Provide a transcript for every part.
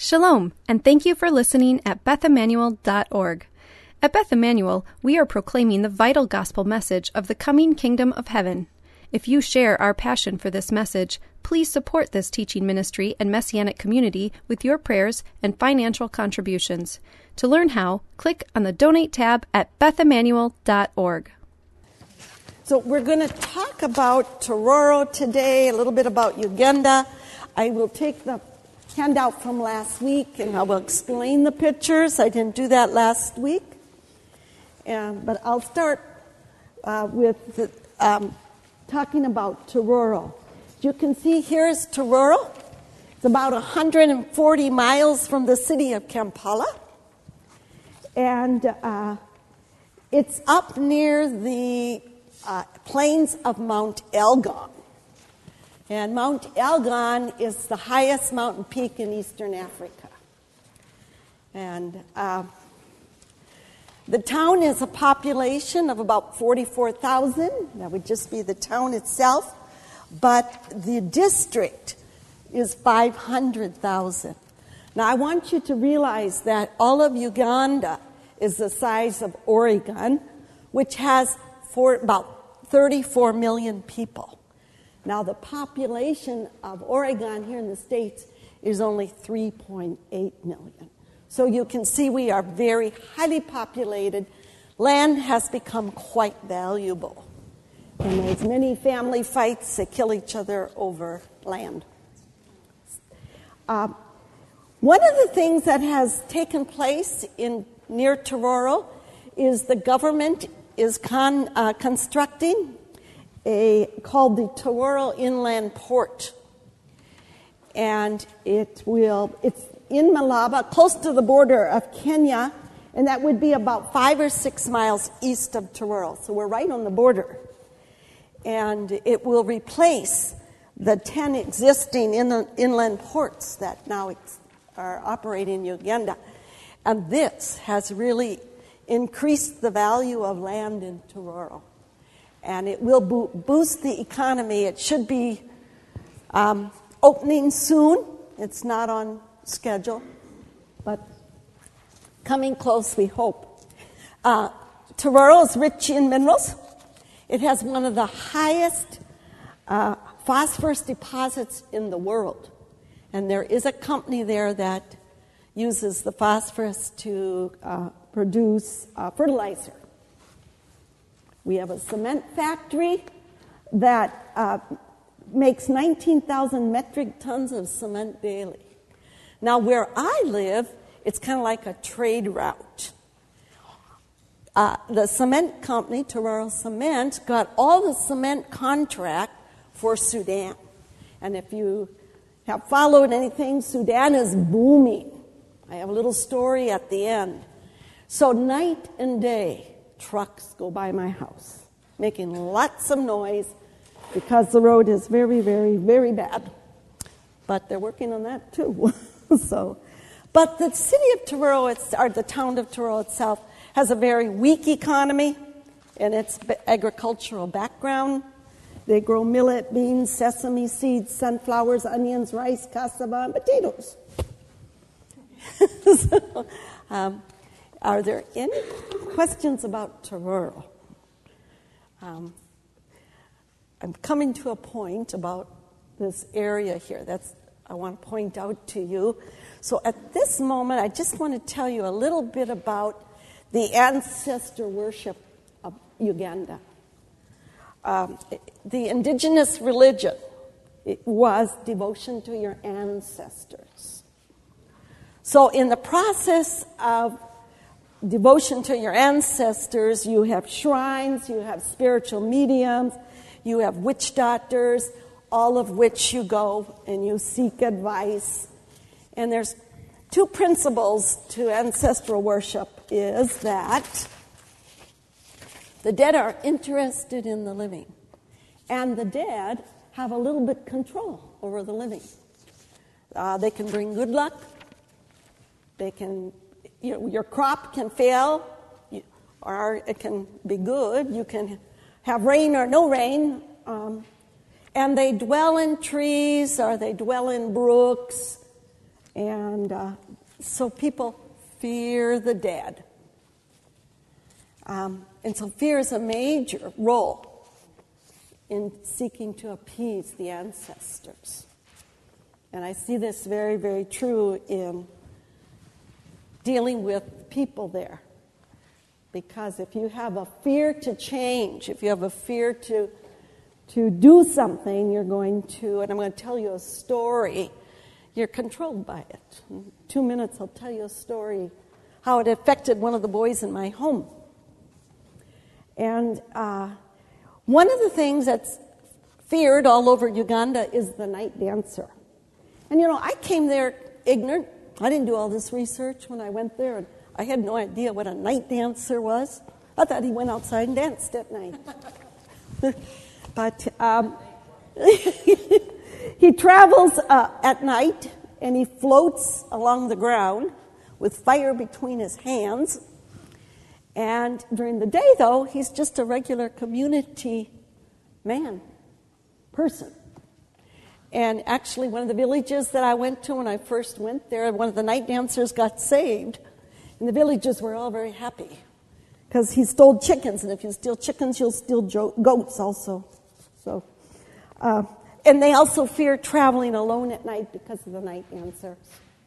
Shalom, and thank you for listening at BethEmmanuel.org. At Beth Emmanuel, we are proclaiming the vital gospel message of the coming kingdom of heaven. If you share our passion for this message, please support this teaching ministry and messianic community with your prayers and financial contributions. To learn how, click on the Donate tab at BethEmmanuel.org. So we're going to talk about Tororo today, a little bit about Uganda. I will take the handout from last week and I will explain the pictures. I didn't do that last week. But I'll start with talking about Tororo. You can see here's Tororo. It's about 140 miles from the city of Kampala. And it's up near the plains of Mount Elgon. And Mount Elgon is the highest mountain peak in eastern Africa. And the town has a population of about 44,000. That would just be the town itself. But the district is 500,000. Now, I want you to realize that all of Uganda is the size of Oregon, which has about 34 million people. Now, the population of Oregon here in the States is only 3.8 million. So you can see we are very highly populated. Land has become quite valuable. And there's many family fights that kill each other over land. One of the things that has taken place near Tororo is the government is constructing called the Tororo Inland Port. And it's in Malaba, close to the border of Kenya, and that would be about 5 or 6 miles east of Tororo. So we're right on the border. And it will replace the 10 existing inland ports that now are operating in Uganda. And this has really increased the value of land in Tororo. And it will boost the economy. It should be opening soon. It's not on schedule, but coming close, we hope. Tororo is rich in minerals. It has one of the highest phosphorus deposits in the world. And there is a company there that uses the phosphorus to produce fertilizer. We have a cement factory that makes 19,000 metric tons of cement daily. Now, where I live, it's kind of like a trade route. The cement company, Tororo Cement, got all the cement contract for Sudan. And if you have followed anything, Sudan is booming. I have a little story at the end. So night and day, trucks go by my house, making lots of noise because the road is very, very, very bad. But they're working on that too. But the city of Tororo, or the town of Tororo itself, has a very weak economy in its agricultural background. They grow millet, beans, sesame seeds, sunflowers, onions, rice, cassava, and potatoes. Are there any questions about Tororo? I'm coming to a point about this area here. I want to point out to you. So at this moment, I just want to tell you a little bit about the ancestor worship of Uganda. The indigenous religion, it was devotion to your ancestors. So in the process of devotion to your ancestors, you have shrines, you have spiritual mediums, you have witch doctors, all of which you go and you seek advice. And there's two principles to ancestral worship is that the dead are interested in the living, and the dead have a little bit control over the living. They can bring good luck. They can, your crop can fail, or it can be good. You can have rain or no rain. And they dwell in trees or they dwell in brooks. And so people fear the dead. And so fear is a major role in seeking to appease the ancestors. And I see this very, very true in dealing with people there. Because if you have a fear to change, if you have a fear to do something, you're going to, and I'm going to tell you a story, you're controlled by it. In 2 minutes, I'll tell you a story, how it affected one of the boys in my home. And one of the things that's feared all over Uganda is the night dancer. And I came there ignorant. I didn't do all this research when I went there, and I had no idea what a night dancer was. I thought he went outside and danced at night. But he travels at night, and he floats along the ground with fire between his hands. And during the day, though, he's just a regular community person. And actually, one of the villages that I went to when I first went there, one of the night dancers got saved. And the villagers were all very happy because he stole chickens. And if you steal chickens, you'll steal goats also. So, and they also fear traveling alone at night because of the night dancers.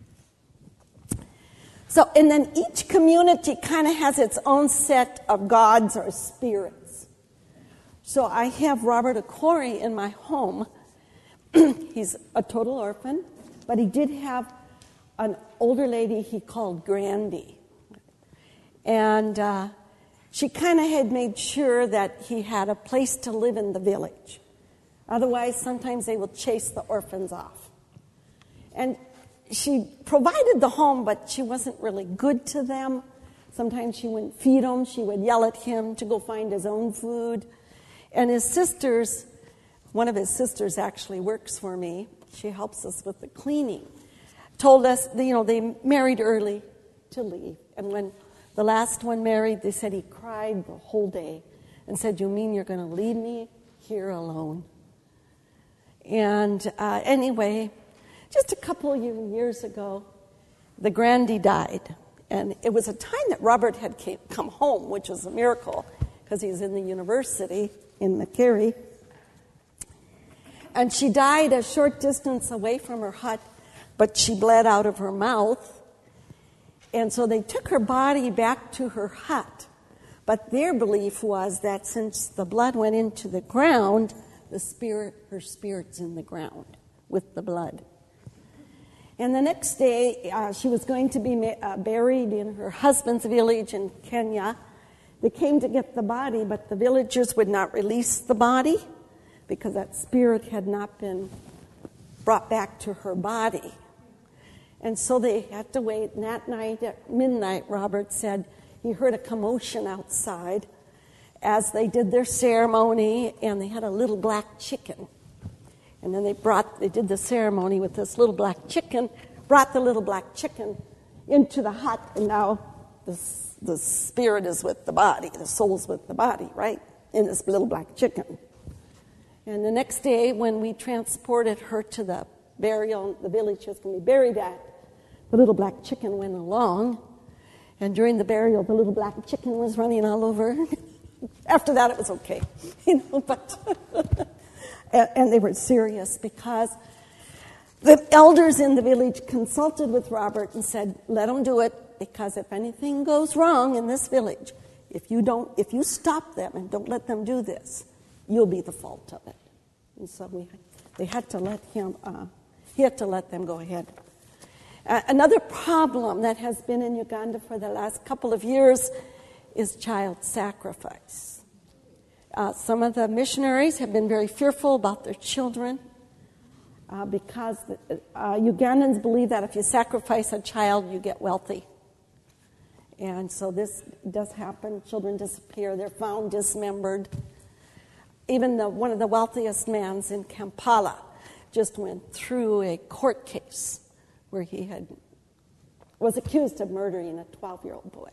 So, and then each community kind of has its own set of gods or spirits. So I have Robert Okori in my home. He's a total orphan, but he did have an older lady he called Grandy. And she kind of had made sure that he had a place to live in the village. Otherwise, sometimes they will chase the orphans off. And she provided the home, but she wasn't really good to them. Sometimes she wouldn't feed them. She would yell at him to go find his own food. And his sisters, one of his sisters actually works for me. She helps us with the cleaning. Told us, they married early to leave. And when the last one married, they said he cried the whole day and said, "You mean you're going to leave me here alone?" And anyway, just a couple of years ago, the Grandy died. And it was a time that Robert had come home, which was a miracle, because he's in the university in Macquarie. And she died a short distance away from her hut, but she bled out of her mouth. And so they took her body back to her hut. But their belief was that since the blood went into the ground, her spirit's in the ground with the blood. And the next day, she was going to be buried in her husband's village in Kenya. They came to get the body, but the villagers would not release the body because that spirit had not been brought back to her body. And so they had to wait. And that night at midnight, Robert said he heard a commotion outside as they did their ceremony, and they had a little black chicken. And then they did the ceremony with this little black chicken, brought the little black chicken into the hut, and now the spirit is with the body, the soul's with the body, right? In this little black chicken. And the next day, when we transported her to the burial, the village she was going to be buried at, the little black chicken went along, and during the burial, the little black chicken was running all over. After that, it was okay, but... And they were serious because the elders in the village consulted with Robert and said, "Let him do it, because if anything goes wrong in this village, if you stop them and don't let them do this, you'll be the fault of it." And so they had to let him. He had to let them go ahead. Another problem that has been in Uganda for the last couple of years is child sacrifice. Some of the missionaries have been very fearful about their children because Ugandans believe that if you sacrifice a child, you get wealthy. And so this does happen. Children disappear. They're found dismembered. Even one of the wealthiest men in Kampala just went through a court case where he was accused of murdering a 12-year-old boy.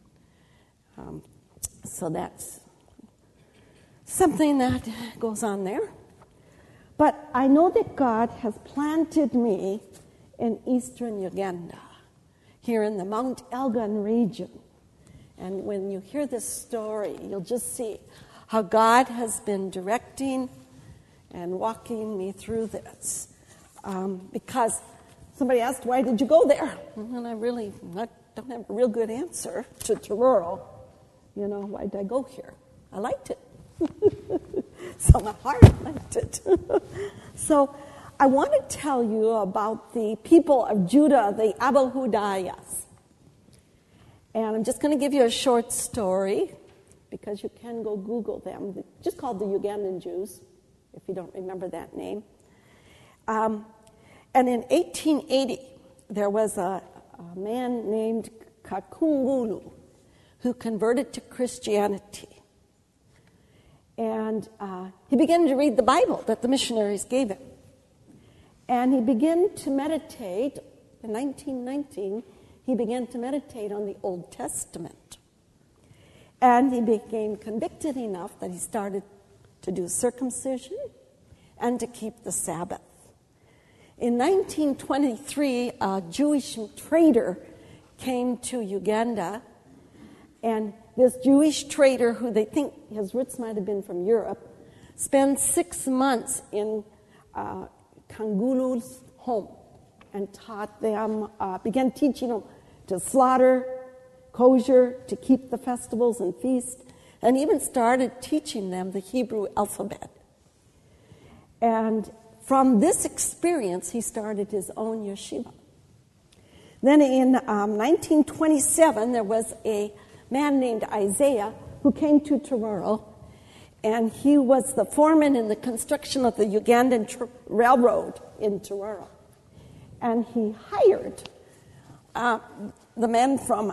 So that's something that goes on there. But I know that God has planted me in eastern Uganda, here in the Mount Elgon region. And when you hear this story, you'll just see how God has been directing and walking me through this. Because somebody asked, why did you go there? And I don't have a real good answer to Truro. Why did I go here? I liked it. So my heart liked it. So I want to tell you about the people of Judah, the Abahudayas. And I'm just going to give you a short story, because you can go Google them. Just called the Ugandan Jews, if you don't remember that name. And in 1880, there was a man named Kakungulu who converted to Christianity. And he began to read the Bible that the missionaries gave him. And he began to meditate. In 1919, he began to meditate on the Old Testament. And he became convicted enough that he started to do circumcision and to keep the Sabbath. In 1923, a Jewish trader came to Uganda, and this Jewish trader, who they think his roots might have been from Europe, spent 6 months in Kangulu's home and taught them, began teaching them to slaughter, kosher, to keep the festivals and feasts, and even started teaching them the Hebrew alphabet. And from this experience, he started his own yeshiva. Then in 1927, there was a man named Isaiah who came to Truro, and he was the foreman in the construction of the Ugandan Railroad in Truro. And he hired the men from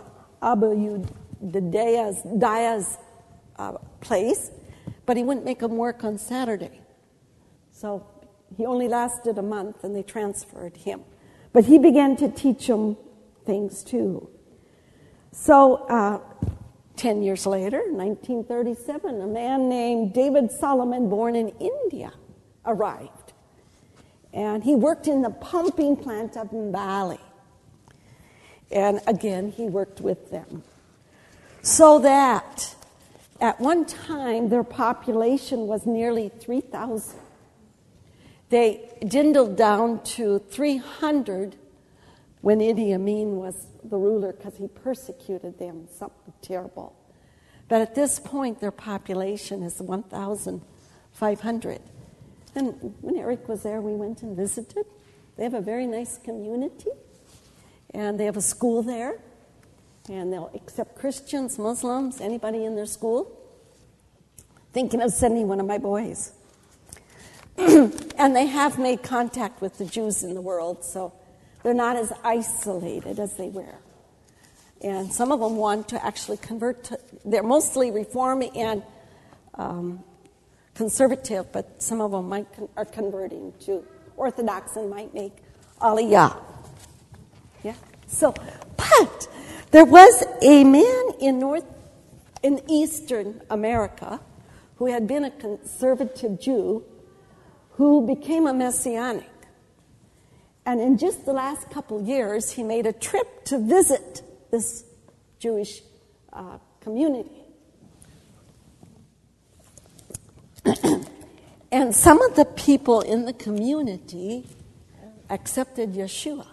Abahudayas' place, but he wouldn't make them work on Saturday. So he only lasted a month, and they transferred him. But he began to teach them things too. So 10 years later, 1937, a man named David Solomon, born in India, arrived. And he worked in the pumping plant of Mbali. And again, he worked with them. So that at one time, their population was nearly 3,000. They dwindled down to 300 when Idi Amin was the ruler, because he persecuted them, something terrible. But at this point, their population is 1,500. And when Eric was there, we went and visited. They have a very nice community, and they have a school there, and they'll accept Christians, Muslims, anybody in their school. Thinking of sending one of my boys. And they have made contact with the Jews in the world, so they're not as isolated as they were. And some of them want to actually convert they're mostly Reform and conservative, but some of them are converting to Orthodox and might make Aliyah. Yeah. So, but there was a man in Eastern America who had been a conservative Jew who became a Messianic. And in just the last couple years, he made a trip to visit this Jewish community. And some of the people in the community accepted Yeshua.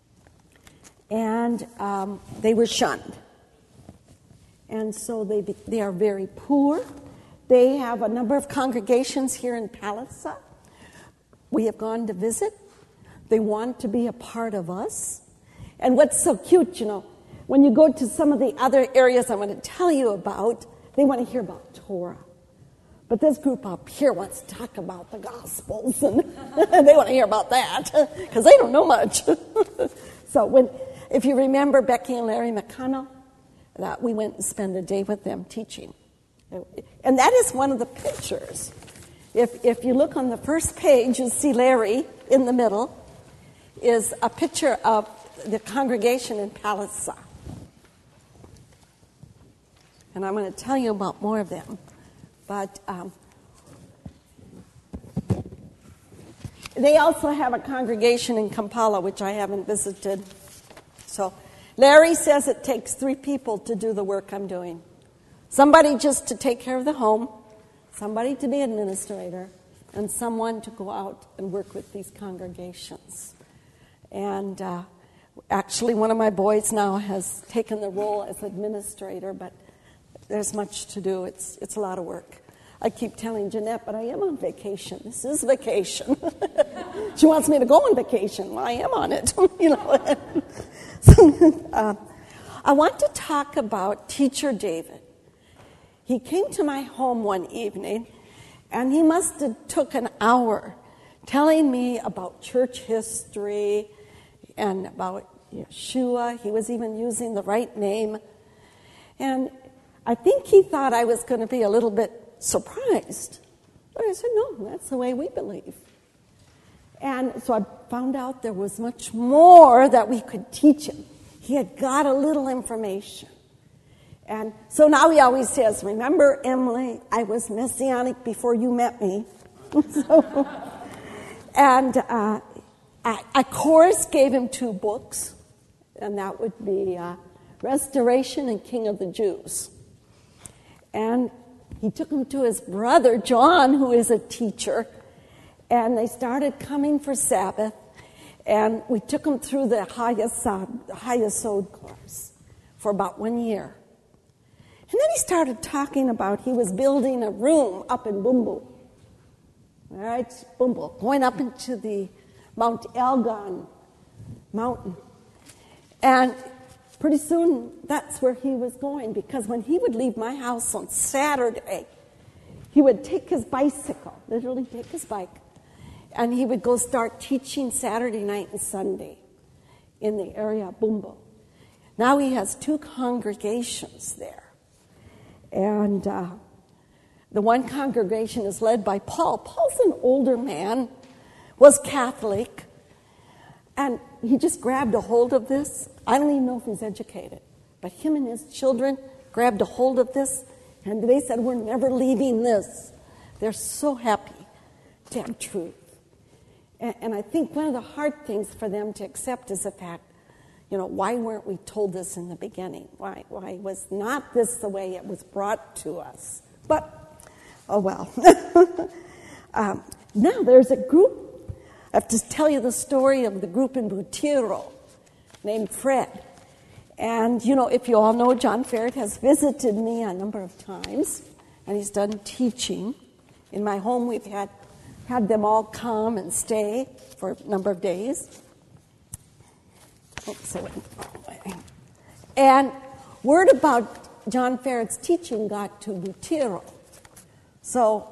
And they were shunned. And so they are very poor. They have a number of congregations here in Palisa. We have gone to visit. They want to be a part of us. And what's so cute, when you go to some of the other areas I want to tell you about, they want to hear about Torah. But this group up here wants to talk about the Gospels, and they want to hear about that, because they don't know much. So if you remember Becky and Larry McConnell, that we went and spent a day with them teaching. And that is one of the pictures. If you look on the first page, you'll see Larry in the middle is a picture of the congregation in Palisa. And I'm going to tell you about more of they also have a congregation in Kampala, which I haven't visited. So Larry says it takes 3 people to do the work I'm doing. Somebody just to take care of the home, somebody to be administrator, and someone to go out and work with these congregations. And actually, one of my boys now has taken the role as administrator, but there's much to do. It's a lot of work. I keep telling Jeanette, but I am on vacation. This is vacation. She wants me to go on vacation. Well, I am on it. So, I want to talk about Teacher David. He came to my home one evening, and he must have took an hour telling me about church history and about Yeshua. He was even using the right name. And I think he thought I was going to be a little bit surprised. But I said, no, that's the way we believe. And so I found out there was much more that we could teach him. He had got a little information. And so now he always says, remember, Emily, I was Messianic before you met me. I, of course, gave him 2 books, and that would be Restoration and King of the Jews. And he took him to his brother, John, who is a teacher, and they started coming for Sabbath, and we took him through the Hayasod course for about 1 year. And then he started talking about he was building a room up in Bumbu. All right, Bumbu, going up into the Mount Elgon mountain. And pretty soon, that's where he was going, because when he would leave my house on Saturday, he would take his bicycle, literally take his bike, and he would go start teaching Saturday night and Sunday in the area of Bumbu. Now he has 2 congregations there. And the one congregation is led by Paul. Paul's an older man, was Catholic, and he just grabbed a hold of this. I don't even know if he's educated, but him and his children grabbed a hold of this, and they said, we're never leaving this. They're so happy to have truth. And I think one of the hard things for them to accept is the fact, why weren't we told this in the beginning? Why was not this the way it was brought to us? But, oh well. Now there's a group. I have to tell you the story of the group in Butiro named Fred. And, if you all know, John Ferret has visited me a number of times, and he's done teaching. In my home, we've had them all come and stay for a number of days. And word about John Ferret's teaching got to Butiro. So,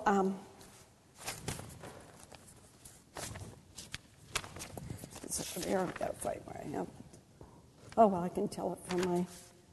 there I've got to fight where I am. Oh, well, I can tell it from my...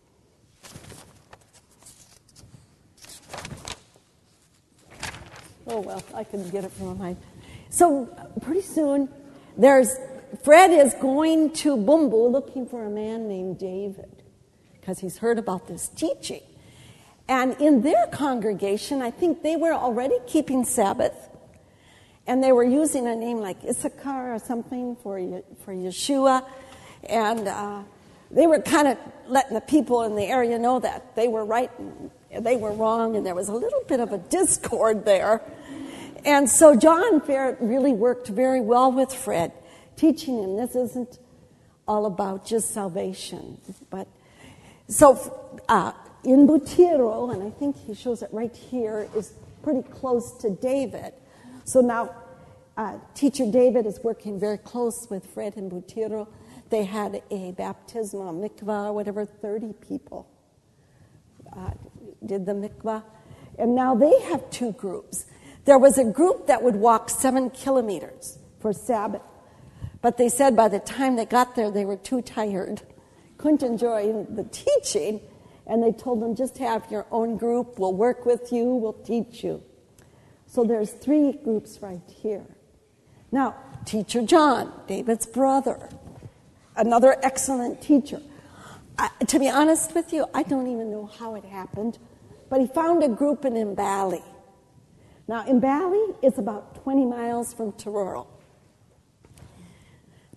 Oh, well, I can get it from my... So, pretty soon, Fred is going to Bumbu looking for a man named David because he's heard about this teaching. And in their congregation, I think they were already keeping Sabbath, and they were using a name like Issachar or something for Yeshua, and they were kind of letting the people in the area know that they were right and they were wrong, and there was a little bit of a discord there. And so John Ferret really worked very well with Fred, teaching him this isn't all about just salvation. But so in Butiro, and I think he shows it right here, is pretty close to David. So now Teacher David is working very close with Fred in Butiro. They had a baptismal mikvah, whatever, 30 people did the mikvah. And now they have 2 groups. There was a group that would walk 7 kilometers for Sabbath. But they said by the time they got there, they were too tired, couldn't enjoy the teaching, and they told them, just have your own group. We'll work with you. We'll teach you. So there's 3 groups right here. Now, Teacher John, David's brother, another excellent teacher. To be honest with you, I don't even know how it happened, but he found a group in Mbali. Now, Mbali is about 20 miles from Tororo.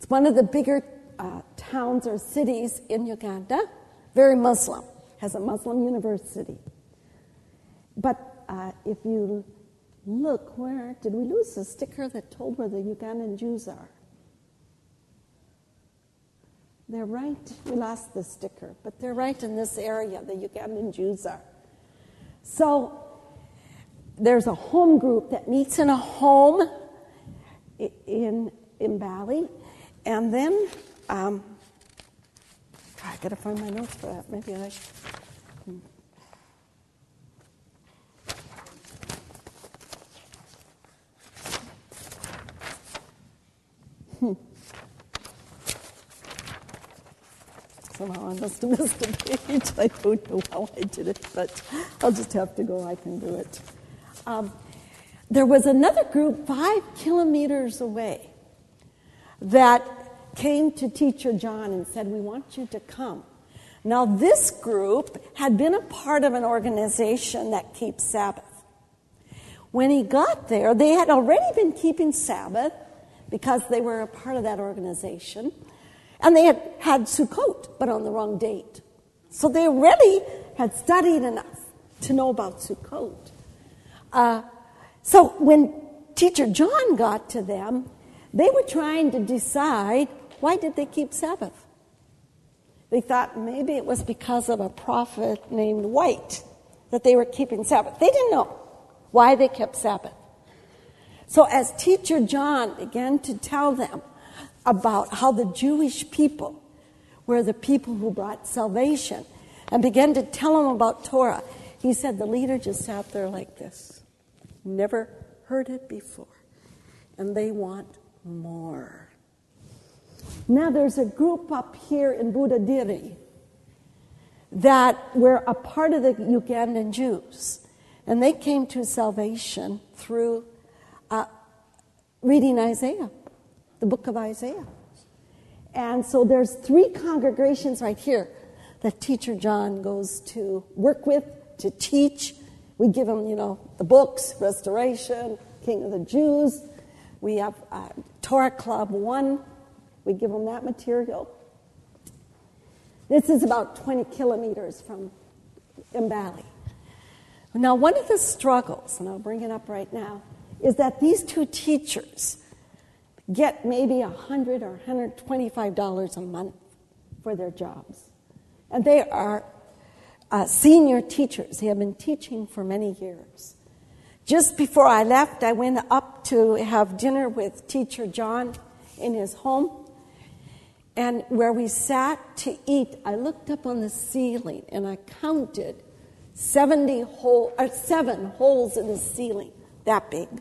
It's one of the bigger towns or cities in Uganda, very Muslim, has a Muslim university. But if you look, where did we lose the sticker that told where the Ugandan Jews are? They're right, we lost the sticker, but they're right in this area, the Ugandan Jews are. So there's a home group that meets in a home in Mbale, and then I gotta find my notes for that. Maybe I. Somehow I must have missed a page. I don't know how I did it, but I'll just have to go. I can do it. There was another group 5 kilometers away that came to Teacher John and said, "We want you to come." Now, this group had been a part of an organization that keeps Sabbath. When he got there, they had already been keeping Sabbath because they were a part of that organization. And they had Sukkot, but on the wrong date. So they already had studied enough to know about Sukkot. So when Teacher John got to them, they were trying to decide, why did they keep Sabbath? They thought maybe it was because of a prophet named White that they were keeping Sabbath. They didn't know why they kept Sabbath. So as Teacher John began to tell them about how the Jewish people were the people who brought salvation and began to tell them about Torah, he said the leader just sat there like this. Never heard it before. And they want more. Now there's a group up here in Budadiri that were a part of the Ugandan Jews. And they came to salvation through reading Isaiah, the book of Isaiah. And so there's 3 congregations right here that Teacher John goes to work with, to teach. We give them, the books, Restoration, King of the Jews. We have Torah Club 1. We give them that material. This is about 20 kilometers from Mbale. Now, one of the struggles, and I'll bring it up right now, is that these 2 teachers get maybe $100 or $125 a month for their jobs. And they are senior teachers. They have been teaching for many years. Just before I left, I went up to have dinner with Teacher John in his home. And where we sat to eat, I looked up on the ceiling and I counted 7 holes in the ceiling, that big.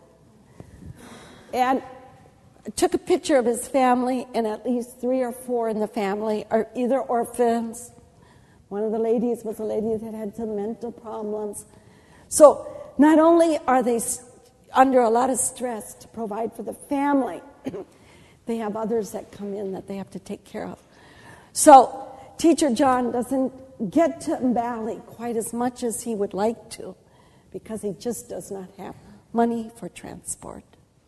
And I took a picture of his family, and at least 3 or 4 in the family are either orphans. One of the ladies was a lady that had some mental problems. So not only are they under a lot of stress to provide for the family, they have others that come in that they have to take care of. So Teacher John doesn't get to Mbale quite as much as he would like to because he just does not have money for transport.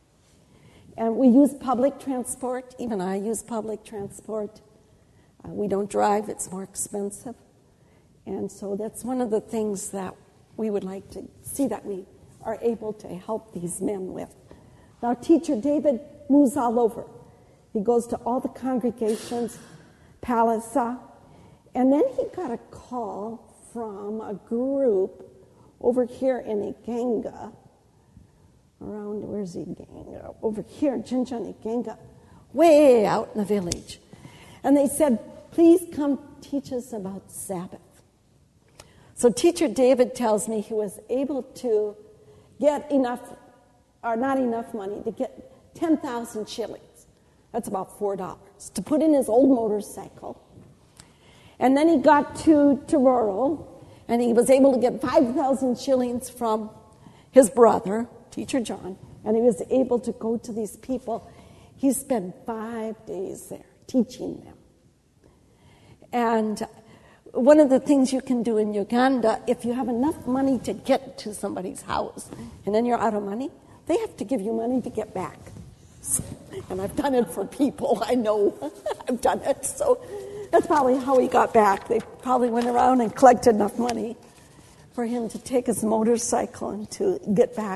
And we use public transport. Even I use public transport. We don't drive. It's more expensive. And so that's one of the things that we would like to see that we are able to help these men with. Now, Teacher David moves all over. He goes to all the congregations, Palisa, and then he got a call from a group over here in Iganga, where's Iganga? Over here, Jinjan Iganga, way out in the village. And they said, please come teach us about Sabbath. So Teacher David tells me he was able to get not enough money, to get 10,000 shillings. That's about $4, to put in his old motorcycle. And then he got to Tororo, and he was able to get 5,000 shillings from his brother, Teacher John, and he was able to go to these people. He spent 5 days there teaching them. And one of the things you can do in Uganda, if you have enough money to get to somebody's house, and then you're out of money, they have to give you money to get back. And I've done it for people. I know I've done it. So that's probably how he got back. They probably went around and collected enough money for him to take his motorcycle and to get back.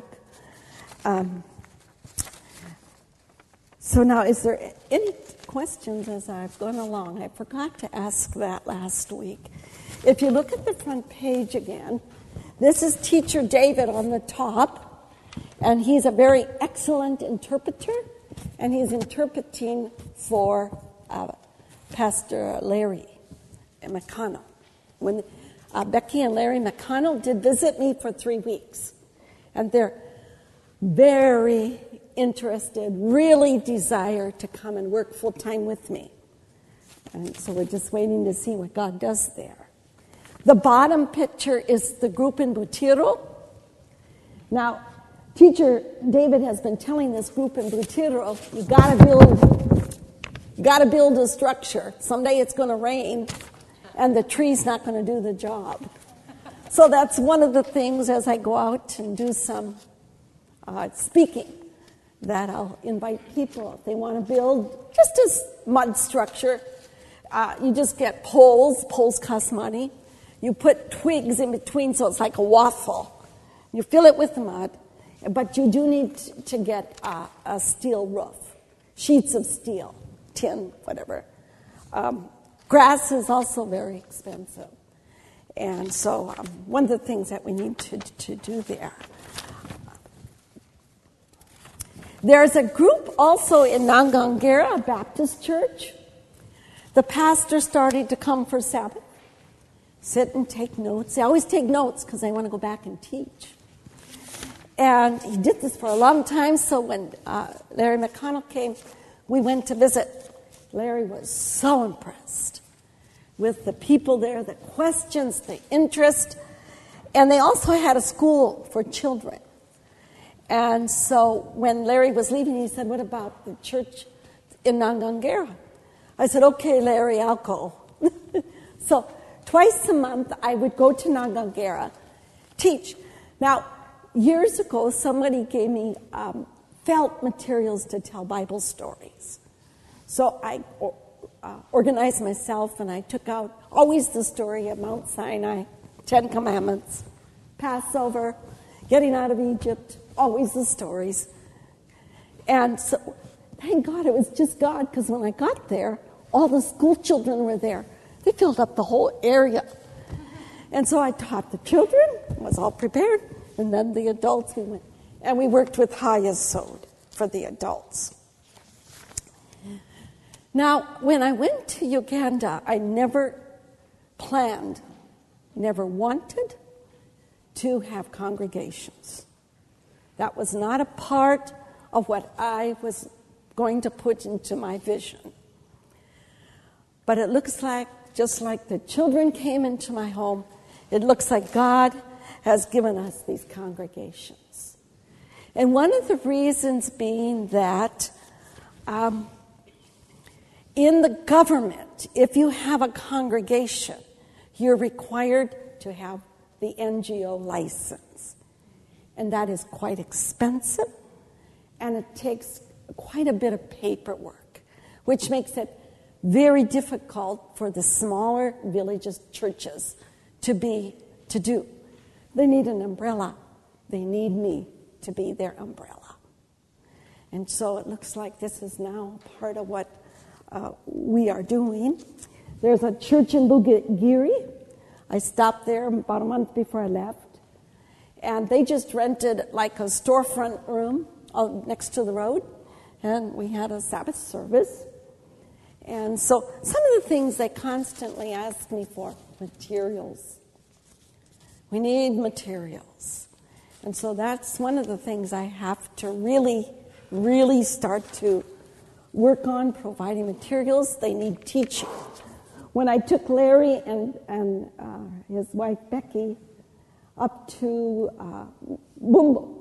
So now, is there any questions as I've gone along? I forgot to ask that last week. If you look at the front page again, this is Teacher David on the top, and he's a very excellent interpreter, and he's interpreting for Pastor Larry McConnell. When Becky and Larry McConnell did visit me for 3 weeks, and they're very interested, really desire to come and work full-time with me. And so we're just waiting to see what God does there. The bottom picture is the group in Butiro. Now, Teacher David has been telling this group in Butiro, you gotta build a structure. Someday it's going to rain, and the tree's not going to do the job. So that's one of the things as I go out and do some speaking, that I'll invite people if they want to build just a mud structure. You just get poles. Poles cost money. You put twigs in between so it's like a waffle. You fill it with mud, but you do need to get a steel roof, sheets of steel, tin, whatever. Grass is also very expensive. And so one of the things that we need to do there. There's a group also in Nangangera, a Baptist church. The pastor started to come for Sabbath, sit and take notes. I always take notes because I want to go back and teach. And he did this for a long time, so when Larry McConnell came, we went to visit. Larry was so impressed with the people there, the questions, the interest. And they also had a school for children. And so when Larry was leaving, he said, what about the church in Nangangera? I said, okay, Larry, I'll go. So twice a month, I would go to Nangangera, teach. Now, years ago, somebody gave me felt materials to tell Bible stories. So I organized myself, and I took out always the story of Mount Sinai, 10 Commandments, Passover, getting out of Egypt, always the stories. And so, thank God it was just God, because when I got there, all the school children were there. They filled up the whole area. And so I taught the children, was all prepared, and then the adults we went. And we worked with Hayasod for the adults. Now, when I went to Uganda, I never planned, never wanted to have congregations. That was not a part of what I was going to put into my vision. But it looks like, just like the children came into my home, it looks like God has given us these congregations. And one of the reasons being that in the government, if you have a congregation, you're required to have the NGO license. And that is quite expensive, and it takes quite a bit of paperwork, which makes it very difficult for the smaller villages, churches, to do. They need an umbrella. They need me to be their umbrella. And so it looks like this is now part of what we are doing. There's a church in Bugiri. I stopped there about a month before I left. And they just rented like a storefront room next to the road. And we had a Sabbath service. And so some of the things they constantly ask me for, materials. We need materials. And so that's one of the things I have to really, really start to work on, providing materials. They need teaching. When I took Larry and his wife Becky up to Bumbo,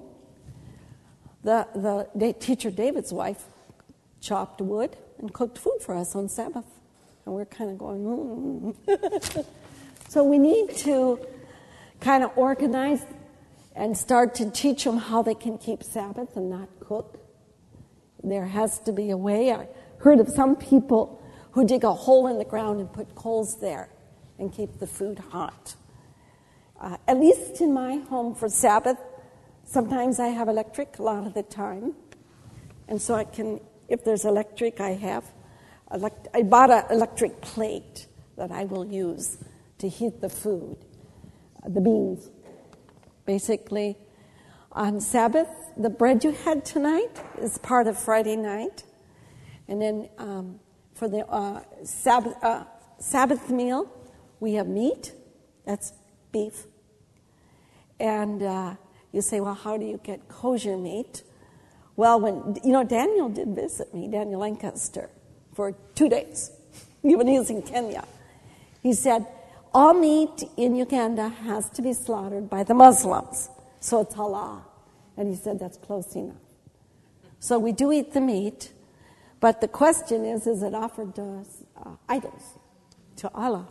the teacher David's wife chopped wood and cooked food for us on Sabbath. And we're kind of going, So we need to kind of organize and start to teach them how they can keep Sabbath and not cook. there has to be a way. I heard of some people who dig a hole in the ground and put coals there and keep the food hot. At least in my home for Sabbath, sometimes I have electric, a lot of the time. And so I can, if there's electric, I bought an electric plate that I will use to heat the food, the beans. Basically, on Sabbath, the bread you had tonight is part of Friday night. And then for the Sabbath meal, we have meat. That's beef. And you say, well, how do you get kosher meat? Well, Daniel did visit me, Daniel Lancaster, for 2 days when he was in Kenya. He said, all meat in Uganda has to be slaughtered by the Muslims, so it's halal. And he said, that's close enough. So we do eat the meat, but the question is it offered to idols, to Allah?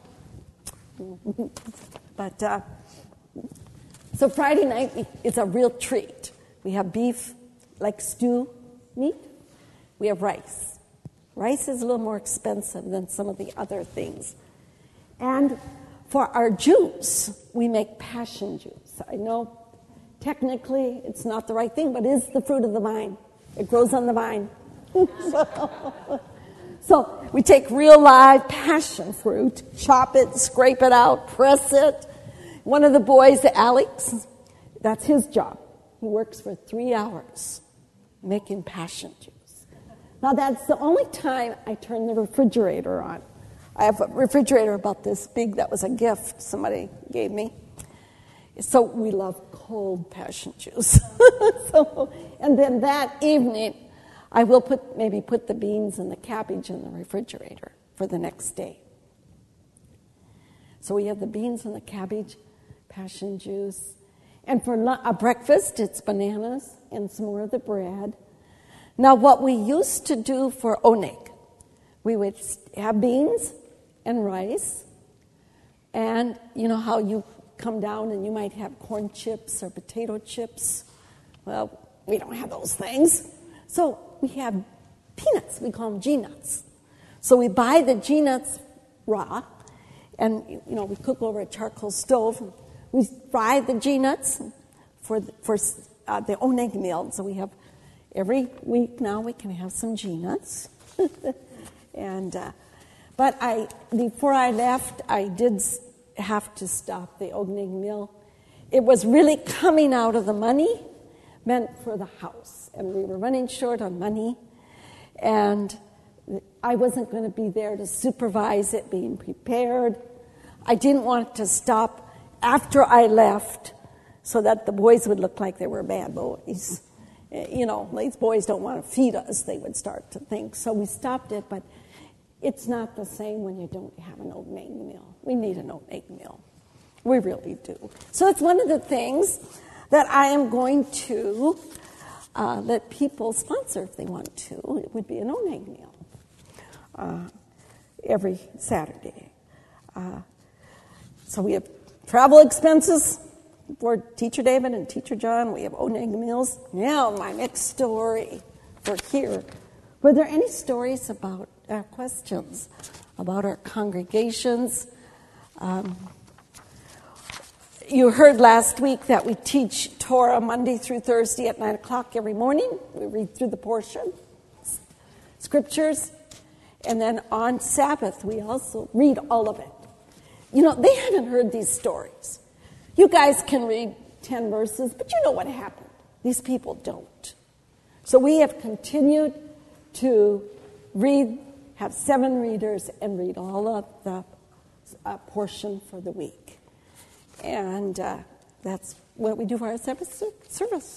But so Friday night is a real treat. We have beef, like stew meat. We have rice. Rice is a little more expensive than some of the other things. And for our juice, we make passion juice. I know technically it's not the right thing, but it is the fruit of the vine. It grows on the vine. So we take real live passion fruit, chop it, scrape it out, press it. One of the boys, Alex, that's his job. He works for 3 hours making passion juice. Now that's the only time I turn the refrigerator on. I have a refrigerator about this big. That was a gift somebody gave me. So we love cold passion juice. And then that evening, I will put the beans and the cabbage in the refrigerator for the next day. So we have the beans and the cabbage, passion juice. And for breakfast, it's bananas and some more of the bread. Now, what we used to do for oneg, we would have beans and rice. And you know how you come down and you might have corn chips or potato chips? Well, we don't have those things. So we have peanuts. We call them G-nuts. So we buy the G-nuts raw, and we cook over a charcoal stove. We fry the G-nuts for the oneg meal. So we have every week now we can have some G-nuts. But before I left, I did have to stop the oneg meal. It was really coming out of the money meant for the house, and we were running short on money, and I wasn't going to be there to supervise it being prepared. I didn't want it to stop after I left so that the boys would look like they were bad boys. These boys don't want to feed us, they would start to think. So we stopped it, but it's not the same when you don't have an oneg meal. We need an oneg meal. We really do. So it's one of the things that I am going to let people sponsor if they want to. It would be an oneg meal every Saturday. So we have travel expenses for Teacher David and Teacher John. We have oneg meals. Now my next story for here. Were there any stories about questions about our congregations? You heard last week that we teach Torah Monday through Thursday at 9 o'clock every morning. We read through the portion, scriptures, and then on Sabbath we also read all of it. They haven't heard these stories. You guys can read 10 verses, but you know what happened. These people don't. So we have continued to have 7 readers and read all of the portion for the week. And that's what we do for our Sabbath service.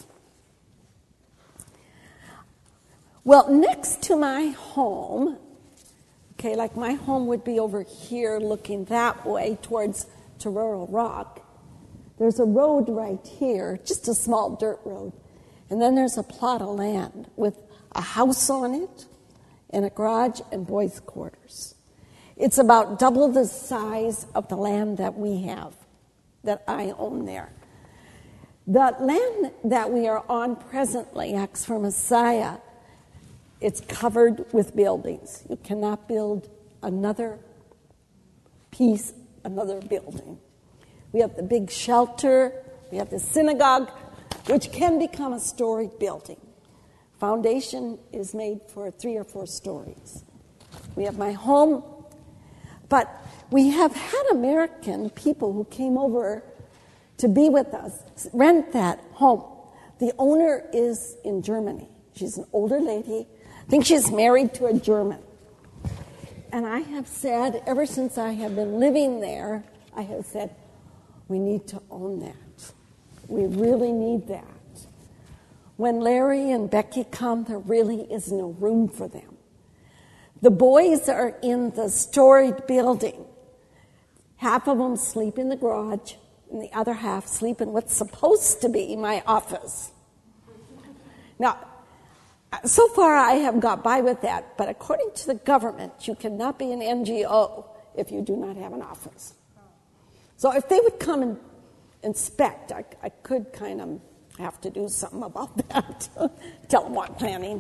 Well, next to my home, like my home would be over here looking that way towards Tororo Rock. There's a road right here, just a small dirt road. And then there's a plot of land with a house on it and a garage and boys' quarters. It's about double the size of the land that we have, that I own there. The land that we are on presently, Acts for Messiah, It's covered with buildings. You cannot build another piece, another building. We have the big shelter. We have the synagogue, which can become a storied building. Foundation is made for 3 or 4 stories. We have my home, but we have had American people who came over to be with us rent that home. The owner is in Germany. She's an older lady. I think she's married to a German. And I have said, ever since I have been living there, I have said, we need to own that. We really need that. When Larry and Becky come, there really is no room for them. The boys are in the storied building. Half of them sleep in the garage, and the other half sleep in what's supposed to be my office. Now, so far I have got by with that, but according to the government, you cannot be an NGO if you do not have an office. So if they would come and inspect, I could kind of have to do something about that. Tell them what planning.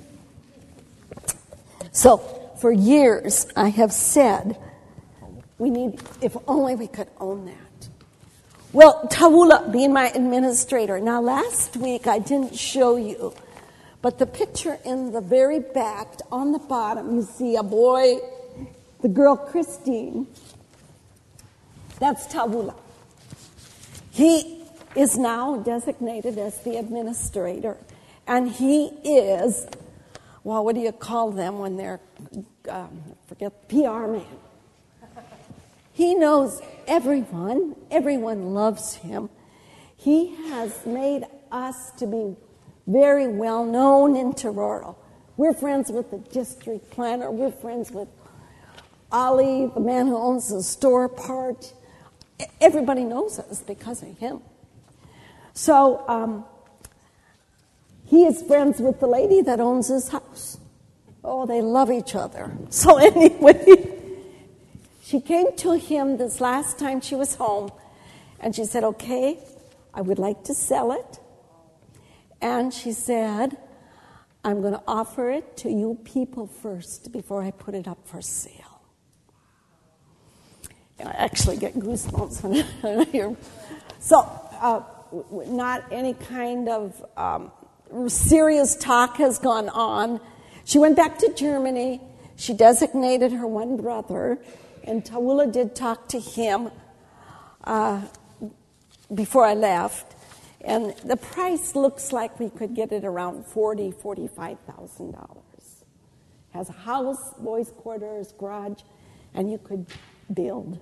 So for years I have said, we need, if only we could own that. Well, Tawula being my administrator. Now last week I didn't show you, but the picture in the very back, on the bottom, you see a boy, the girl Christine. That's Tawula. He is now designated as the administrator, and he is, well, what do you call them when they're, PR man. He knows everyone. Everyone loves him. He has made us to be very well known in Tororo. We're friends with the district planner. We're friends with Ali, the man who owns the store part. Everybody knows us because of him. So he is friends with the lady that owns his house. Oh, they love each other. So anyway, she came to him this last time she was home, and she said, okay, I would like to sell it. And she said, I'm going to offer it to you people first before I put it up for sale. And I actually get goosebumps when I hear. So, not any kind of serious talk has gone on. She went back to Germany. She designated her one brother, and Tawula did talk to him before I left. And the price looks like we could get it around $45,000. Has a house, boys' quarters, garage, and you could build.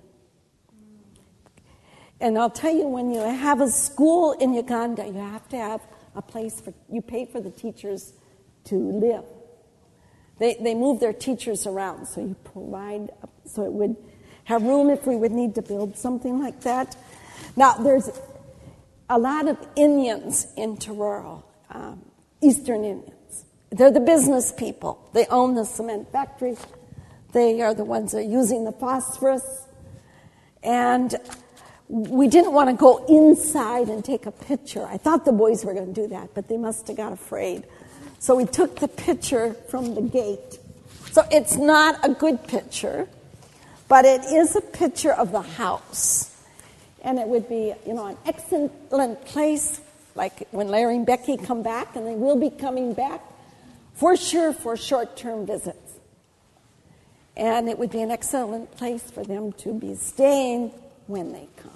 And I'll tell you, when you have a school in Uganda, you have to have a place for, you pay for the teachers to live. They move their teachers around, so you provide, so it would have room if we would need to build something like that. Now, there's a lot of Indians in Tororo, Eastern Indians. They're the business people. They own the cement factory. They are the ones that are using the phosphorus. And we didn't want to go inside and take a picture. I thought the boys were going to do that, but they must have got afraid. So we took the picture from the gate. So it's not a good picture, but it is a picture of the house. And it would be, an excellent place, like when Larry and Becky come back, and they will be coming back, for sure, for short-term visits. And it would be an excellent place for them to be staying when they come.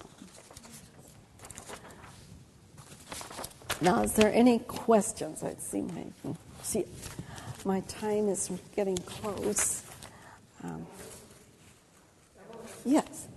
Now, is there any questions? I see my time is getting close. Yes.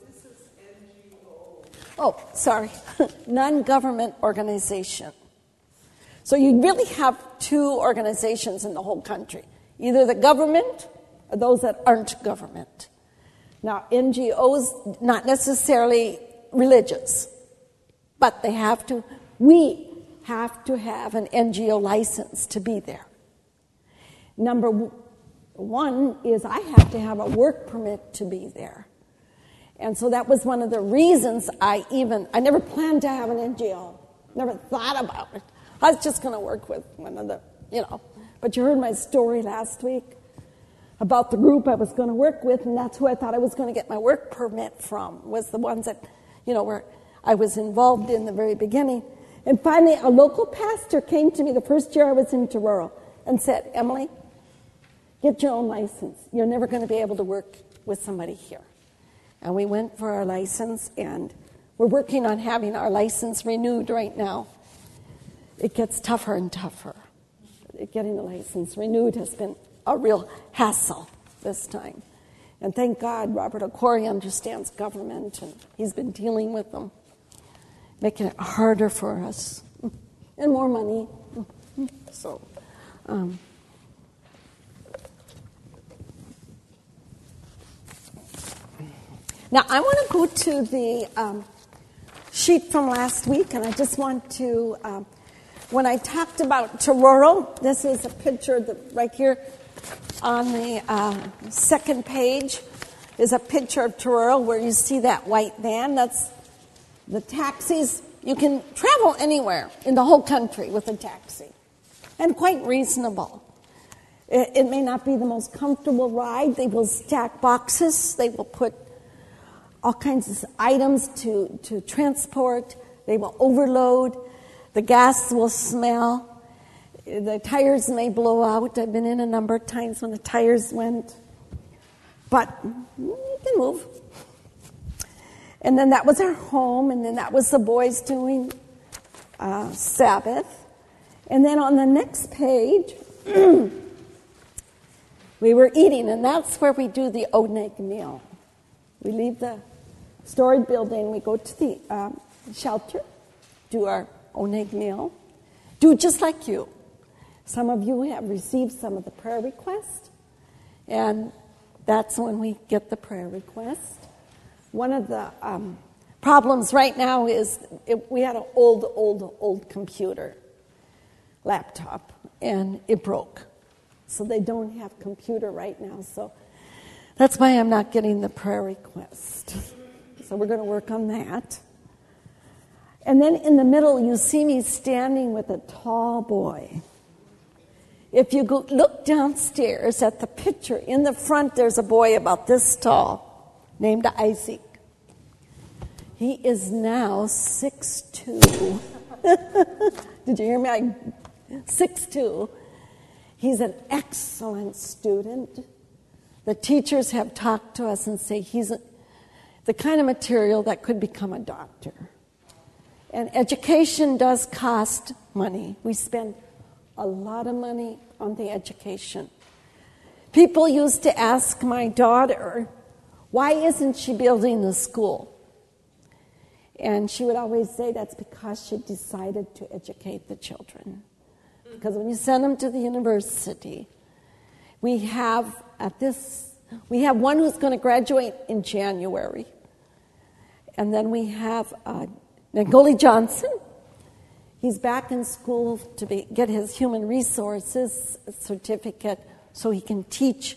Oh, sorry. Non-government organization. So you really have two organizations in the whole country. Either the government or those that aren't government. Now, NGOs, not necessarily religious, but we have to have an NGO license to be there. Number one is I have to have a work permit to be there. And so that was one of the reasons I never planned to have an NGO. Never thought about it. I was just going to work with one of the, But you heard my story last week about the group I was going to work with, and that's who I thought I was going to get my work permit from, was the ones that, where I was involved in the very beginning. And finally, a local pastor came to me the first year I was in Truro and said, Emily, get your own license. You're never going to be able to work with somebody here. And we went for our license, and we're working on having our license renewed right now. It gets tougher and tougher. Getting the license renewed has been a real hassle this time. And thank God Robert O'Corey understands government, and he's been dealing with them, making it harder for us, and more money. So, now I want to go to the sheet from last week, and I just want to, when I talked about Truro, this is a picture right here on the second page is a picture of Truro where you see that white van. That's the taxis. You can travel anywhere in the whole country with a taxi, and quite reasonable. It may not be the most comfortable ride. They will stack boxes. They will put all kinds of items to transport. They will overload. The gas will smell. The tires may blow out. I've been in a number of times when the tires went. But you can move. And then that was our home, and then that was the boys doing Sabbath. And then on the next page, we were eating, and that's where we do the Oneg meal. We leave the storage building, we go to the shelter, do our Oneg meal, do just like you. Some of you have received some of the prayer requests, and that's when we get the prayer request. One of the problems right now is we had an old computer, laptop, and it broke. So they don't have computer right now. So that's why I'm not getting the prayer request. So we're going to work on that. And then in the middle, you see me standing with a tall boy. If you look downstairs at the picture, in the front there's a boy about this tall named Isaac. He is now 6'2". Did you hear me? 6'2". He's an excellent student. The teachers have talked to us and say he's the kind of material that could become a doctor. And education does cost money. We spend a lot of money on the education. People used to ask my daughter, why isn't she building the school? And she would always say that's because she decided to educate the children. Because when you send them to the university, we have one who's going to graduate in January. And then we have Ngoli Johnson. He's back in school to get his human resources certificate so he can teach.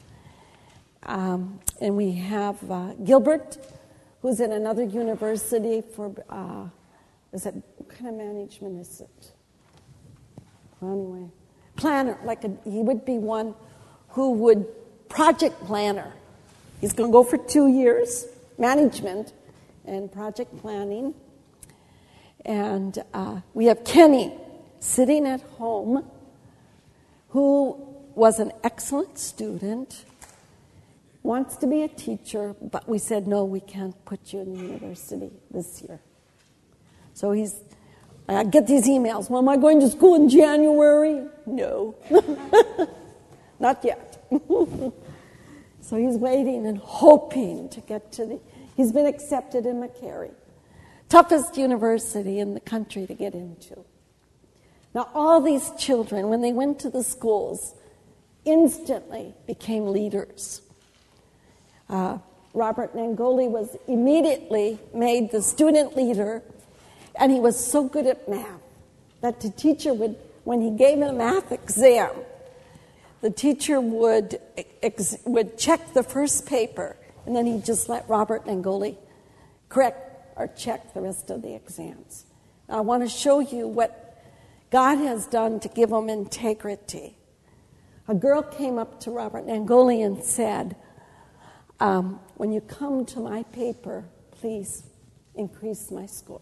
And we have Gilbert, who's in another university for, what kind of management is it? Well, anyway, planner, he would be one who would, project planner. He's going to go for 2 years, management and project planning. And we have Kenny sitting at home, who was an excellent student, wants to be a teacher, but we said, no, we can't put you in the university this year. So I get these emails, well, am I going to school in January? No. Not yet. So he's waiting and hoping to get he's been accepted in McCary. Toughest university in the country to get into. Now, all these children, when they went to the schools, instantly became leaders. Robert Ngoli was immediately made the student leader, and he was so good at math that the teacher would, when he gave him a math exam, the teacher would check the first paper, and then he'd just let Robert Ngoli correct or check the rest of the exams. Now, I want to show you what God has done to give them integrity. A girl came up to Robert Nangoli and said, when you come to my paper, please increase my score.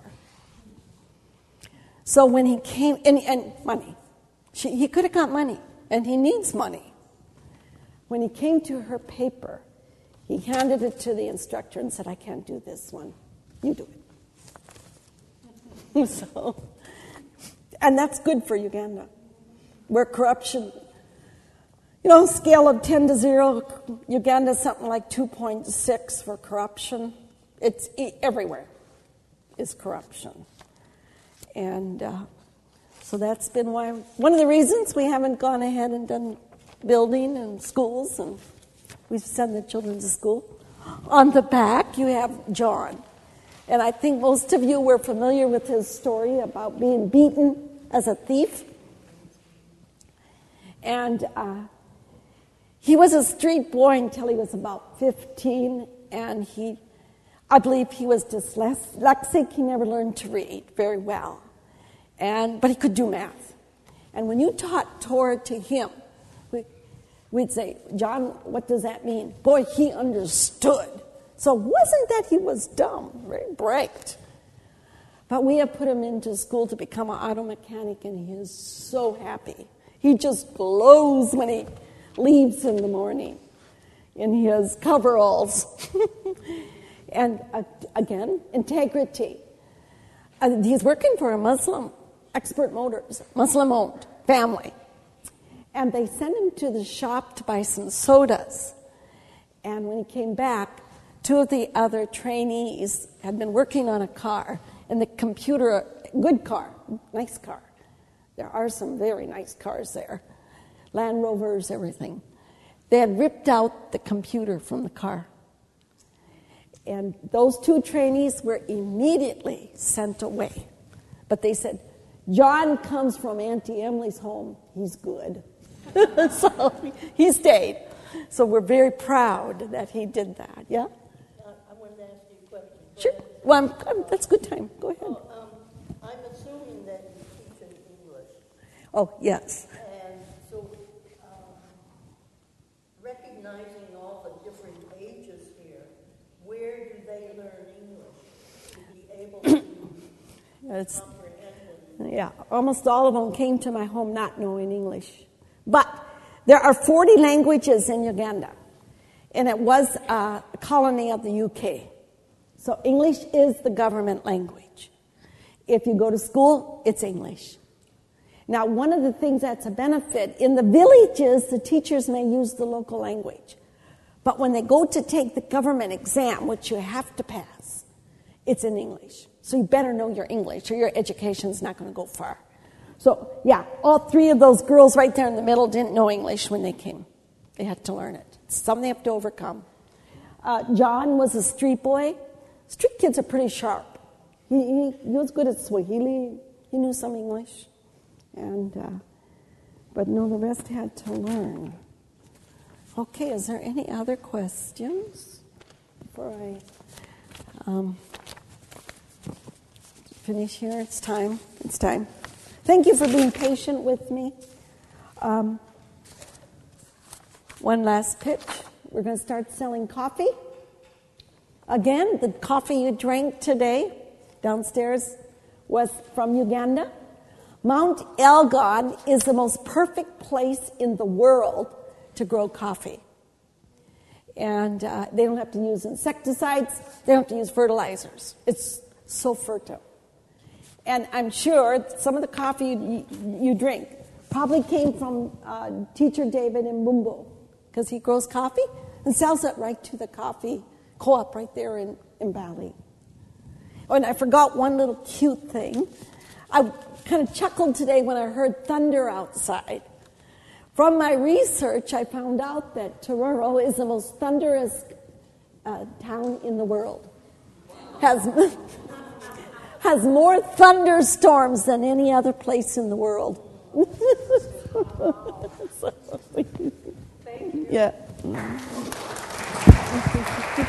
So when he came, and money, he could have got money, and he needs money. When he came to her paper, he handed it to the instructor and said, I can't do this one. You do it. So, and that's good for Uganda, where corruption, scale of 10 to 0, Uganda's something like 2.6 for corruption. It's everywhere is corruption. And so that's been one of the reasons we haven't gone ahead and done building and schools, and we've sent the children to school. On the back, you have John. And I think most of you were familiar with his story about being beaten as a thief. And he was a street boy until he was about 15, and I believe he was dyslexic. He never learned to read very well, but he could do math. And when you taught Torah to him, we'd say, John, what does that mean? Boy, he understood. So it wasn't that he was dumb, very bright. But we have put him into school to become an auto mechanic, and he is so happy. He just glows when he leaves in the morning in his coveralls. And again, integrity. He's working for a Muslim, Expert Motors, Muslim-owned family. And they sent him to the shop to buy some sodas. And when he came back, two of the other trainees had been working on a car, and the computer, good car, nice car. There are some very nice cars there, Land Rovers, everything. They had ripped out the computer from the car. And those two trainees were immediately sent away. But they said, John comes from Auntie Emily's home. He's good. So he stayed. So we're very proud that he did that. Yeah? I wanted to ask you a question. Sure. Well, that's a good time. Go ahead. I'm assuming that you teach in English. Oh, yes. And so recognizing all the different ages here, where do they learn English to be able to comprehend it? Yeah, almost all of them came to my home not knowing English. But there are 40 languages in Uganda, and it was a colony of the UK. So English is the government language. If you go to school, it's English. Now, one of the things that's a benefit, in the villages, the teachers may use the local language. But when they go to take the government exam, which you have to pass, it's in English. So you better know your English, or your education's not going to go far. So, yeah, all three of those girls right there in the middle didn't know English when they came. They had to learn it. It's something they have to overcome. John was a street boy. Street kids are pretty sharp. He was good at Swahili. He knew some English. But no, the rest had to learn. Okay, is there any other questions before I finish here? It's time. Thank you for being patient with me. One last pitch. We're going to start selling coffee. Again, the coffee you drank today downstairs was from Uganda. Mount Elgon is the most perfect place in the world to grow coffee. And they don't have to use insecticides. They don't have to use fertilizers. It's so fertile. And I'm sure some of the coffee you drink probably came from Teacher David in Bumbo, because he grows coffee and sells it right to the coffee co-op right there in Bali. Oh, and I forgot one little cute thing. I kind of chuckled today when I heard thunder outside. From my research, I found out that Tororo is the most thunderous town in the world. Has more thunderstorms than any other place in the world. Thank you. Yeah.